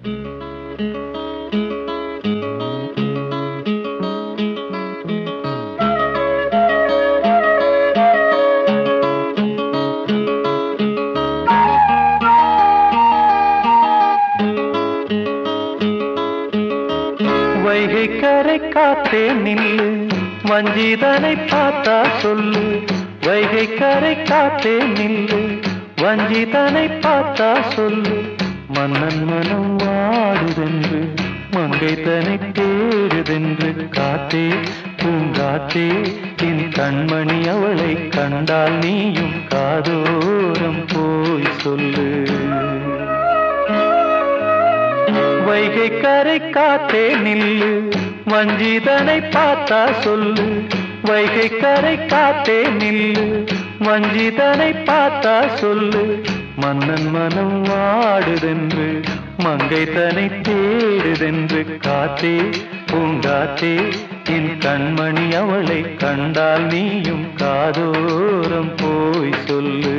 வைகை கரை காத்தே நில்லு, வஞ்சிதனை பார்த்தா சொல்லு. வைகை கரை காத்தே நில்லு, வஞ்சிதனை பார்த்தா சொல்லு. மன்னன் மனம் வாடுதென்று, மங்கை தனை தேடுதென்று. காத்தே பூங்காத்தே, என் கண்மணி அவளை கண்டால் நீயும் காதோரம் போய் சொல்லு. வைகை கரை காத்தே நில்லு, வஞ்சிதனை பார்த்தா சொல்லு. வைகை கரை காத்தே நில்லு, வஞ்சிதனை பார்த்தா சொல்லு. மன்னன் மனம் வாடுதென்று, மங்கை தனை தேடுதென்று. காத்தே பூங்காத்தே, என் கண்மணி அவளை கண்டால் நீயும் காதோரம் போய் சொல்லு.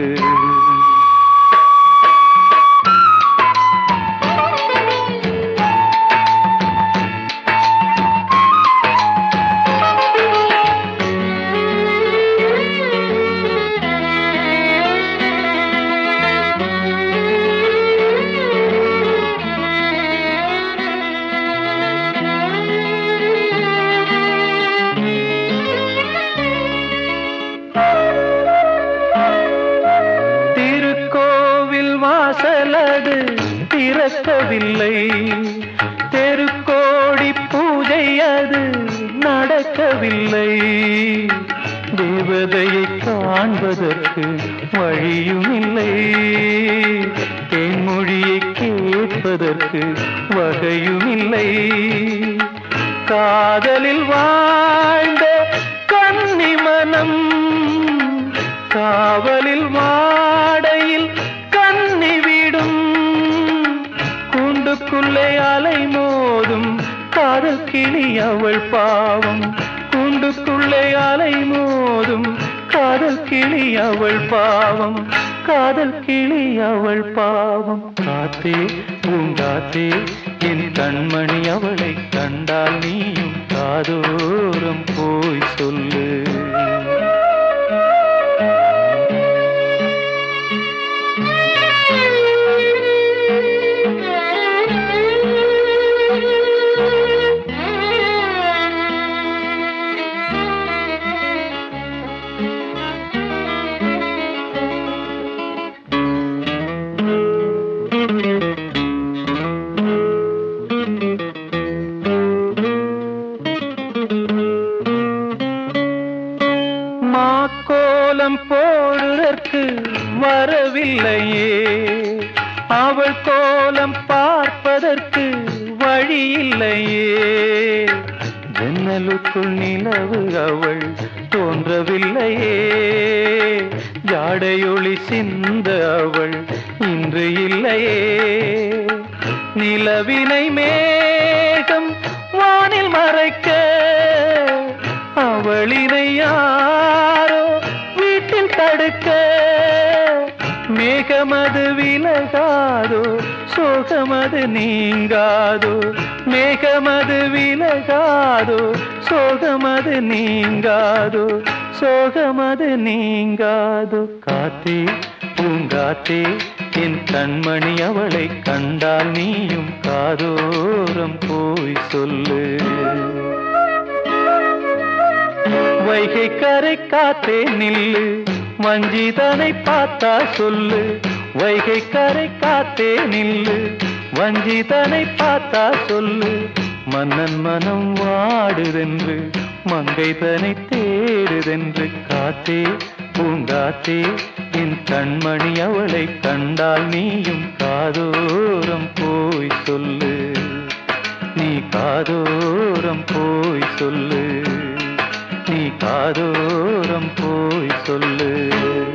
வாசலது திறக்கவில்லை, தெருக்கோடி பூஜை அது நடக்கவில்லை. தேவதையை காண்பதற்கு வழியும் இல்லை, தேன்மொழியை கேட்பதற்கு வகையும் இல்லை. காதலில் வாழ்ந்த கன்னி மனம் காவலில் வாடையில் கண்ணிவிடும். கூண்டுக்குள்ளே அலை மோதும் காதல் கிளி அவள் பாவம். கூண்டுக்குள்ளே அலை மோதும் காதல் கிளி அவள் பாவம். காதல் கிளி அவள் பாவம். காத்தே பூங்காத்தே, என் கண்மணி அவளை கண்டால் நீயும் காதோரம் போய் சொல்லு. மாக்கோலம் போடுதற்கு வரவில்லையே, அவள் கோலம் பார்ப்பதற்கு வழி இல்லையே. ஜன்னலுக்குள் நிலவு அவள் தோன்றவில்லையே, ஜாடையொளி சிந்த அவள் இன்று இல்லையே. நிலவினை மேகம் வானில் மறைக்க, அவளினை யாரோ வீட்டில் தடுக்க. மேகமது விலகாதோ, சோகமது நீங்காதோ. மேகமது விலகாதோ, சோகமது நீங்காதோ. சோகமது நீங்காதோ. காத்தே பூங்காத்தே, என் கண்மணி அவளை கண்டால் நீயும் காதோரம் போய் சொல்லு. வைகை கரை காத்தே நில்லு, வஞ்சிதனை பார்த்தா சொல்லு. வைகை கரை காத்தே நில்லு, வஞ்சிதனை பார்த்தா சொல்லு. மன்னன் மனம் வாடுதென்று, மங்கை தனை தேடுதென்று. காத்தே பூங்காத்தே, என் கண்மணி அவளை கண்டால் நீயும் காதோரம் போய் சொல்லு. நீ காதோரம் போய் சொல்லு, நீ காதோரம் போய் சொல்லு.